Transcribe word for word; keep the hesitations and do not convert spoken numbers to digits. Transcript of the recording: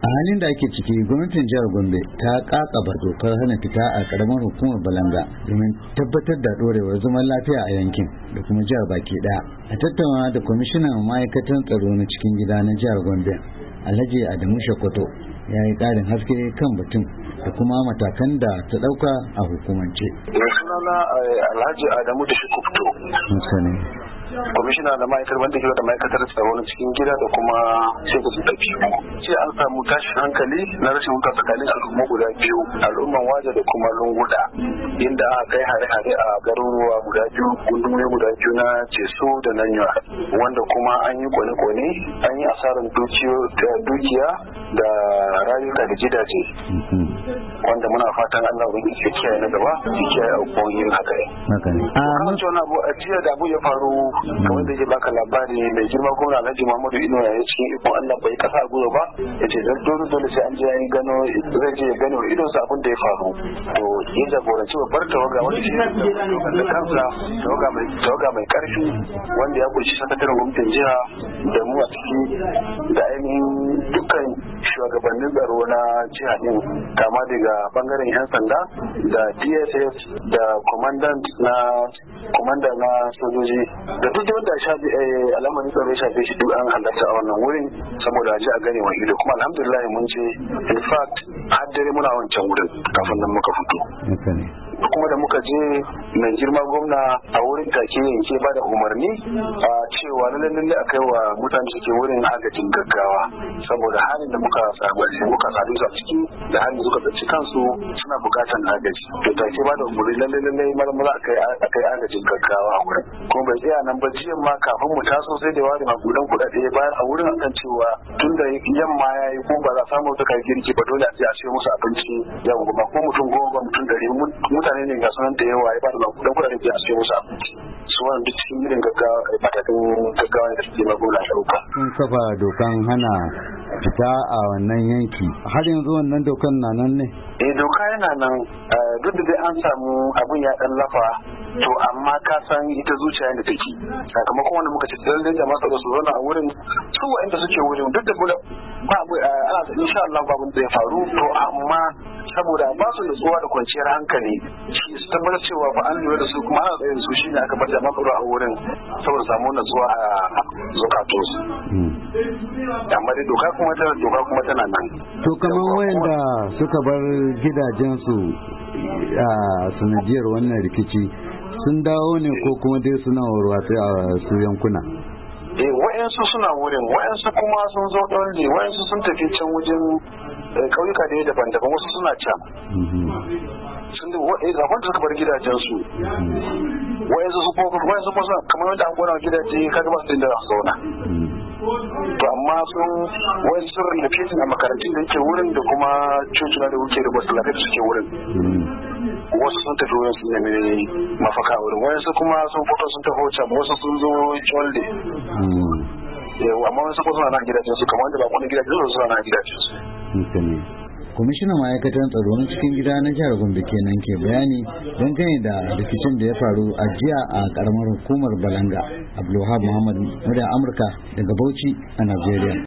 A halin da ake ciki, gwamnatin jihar Gombe ta kakaba dokar hana fita a karamar hukumar Balanga domin tabbatar da dorewar zaman lafiya a yankin da kuma jihar baki daya. A tattauna da kwamishinan ma'aikatan tsaro na cikin gida na jihar Gombe, Alhaji Adamu Shakoto, ya yi ƙarin haske kan batun da kuma matakan da ta ɗauka a hukumance. Sunana Alhaji Adamu da Shakoto. Musane. Kwamishina da ma'aikatar wanda ke da ma'aikatar tsaro na cikin gida da kuma shekaru su tafi. Ce an samu tashin hankali na rashin wuta tsakanin al'umma guda biyu, al'umman waje da kuma lunguda, inda aka kai hare-hare a garuruwa guda biyu, gundumomi guda biyu na Ceso da Nanyuwa, wanda kuma an yi kone-kone, an yi asarar dukiya da rayuka da gidaje. Wanda muna fatan Allah wani ke kiyaye na gaba, ke kiyaye abubuwan yin haka ne. Kamar cewa abu a jiya da abu ya faru kamar da ya baka labari mai girma gwamna Alhaji Muhammadu Inuwa ya cikin ikon Allah bai kasa gwiwa ba, ya ce zan dole dole sai an je an gano zai je ya gano idon sa abin da ya faru. To ya jagoranci babbar tawaga wanda shi da kansa tawaga mai tawaga mai karfi wanda ya kunshi sakataren gwamnatin jiha da mu a ciki da ainihin dukkan shugabannin tsaro na jiha din, kama daga bangaren yan sanda da D S S da commandant na komanda na sojoji da duk wanda ya shafi al'amarin tsaro ya shafe shi duk an halarta a wannan wurin saboda ji a gane wa ido, kuma alhamdulillah mun ce in fact har dare muna wancan wurin kafin nan muka fito. Kuma da muka je mai girma gwamna a wurin take yanke ba da umarni a cewa lalle lalle a kai wa mutane suke wurin agajin gaggawa saboda halin da muka samu muka sadu a ciki da halin da suka tsaci kansu suna bukatan agaji. To take ba da umarni lalle lalle maza a kai a kai agajin gaggawa a wurin. Kuma bai tsaya nan ba, jiyan ma kafin mu taso sai da wari magudan kuɗaɗe bayan a wurin akan cewa tun da yamma ya yi ko ba za a samu su kai girki ba dole a je a siyo musu abinci yau ba ko mutum goma ba mutum ɗari mutane ne ga sunan da yawa ya ba da magudan kuɗaɗe a siyo musu abinci. Su wannan duk cikin irin gaggawa matakan gaggawa da suke magana ɗauka. Sun kafa dokan hana fita a wannan yanki, har yanzu wannan dokan na nan ne? Eh doka yana nan, duk da dai an samu abin ya ɗan lafa, to amma ka san ita zuciya da take sakamakon wanda muka ce lallai da masu su zauna a wurin su wa'anda suke wurin duk da ba abu ana da insha Allah babu da ya faru, to amma saboda ba su nutsuwa da kwanciyar hankali shi su tabbatar cewa ba an lura da su kuma ana tsaye da su shine aka bata matsaro a wurin saboda samu nutsuwa a zukatunsu. Amma dai doka kuma tana doka kuma tana nan. To kamar wayanda suka bar gidajensu a sanadiyar wannan rikici sun dawo ne ko kuma dai suna warwatsa a su yankuna? Eh wayansu suna wurin, wayansu kuma sun zo ɗaure, wayansu sun tafi can wajen ƙauyuka da daban-daban, wasu suna can. Sun da wanda suka bar gidajensu. Wayansu su ko wayansu ko suna kamar wanda an gona gidaje kaga ba su da zauna. To amma sun wayansu sun relocating a makarantun da ke wurin da kuma cocina da wuke da basu lafiya suke wurin. Wasu sun tafi wurin sun nemi mafaka wurin, wayansu kuma sun fito sun tafi can, wasu sun zo Cholde. Amma wasu kuma suna na gidajen su, kamar wanda ba wani gidajen su suna na gidajen su. Kwamishinan ma'aikatan tsaro na cikin gida na jihar Gombe kenan ke bayani dangane da rikicin da ya faru a jiya a karamar hukumar Balanga. Abdulwahab Muhammad, Muryar Amurka daga Bauchi a Najeriya.